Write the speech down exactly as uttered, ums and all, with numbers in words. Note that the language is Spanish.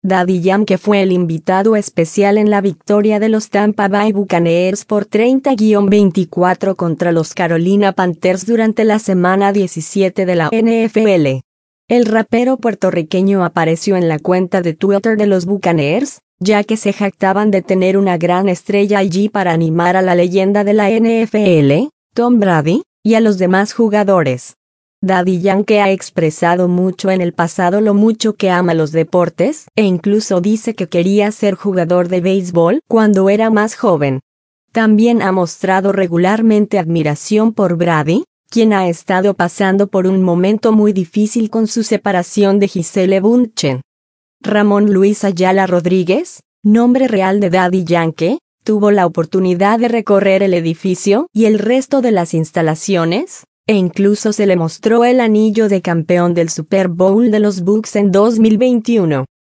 Daddy Yankee fue el invitado especial en la victoria de los Tampa Bay Buccaneers por treinta a veinticuatro contra los Carolina Panthers durante la semana diecisiete de la N F L. El rapero puertorriqueño apareció en la cuenta de Twitter de los Buccaneers, ya que se jactaban de tener una gran estrella allí para animar a la leyenda de la N F L, Tom Brady, y a los demás jugadores. Daddy Yankee ha expresado mucho en el pasado lo mucho que ama los deportes, e incluso dice que quería ser jugador de béisbol cuando era más joven. También ha mostrado regularmente admiración por Brady, quien ha estado pasando por un momento muy difícil con su separación de Gisele Bündchen. Ramón Luis Ayala Rodríguez, nombre real de Daddy Yankee, tuvo la oportunidad de recorrer el edificio y el resto de las instalaciones, e incluso se le mostró el anillo de campeón del Super Bowl de los Bucs en dos mil veintiuno.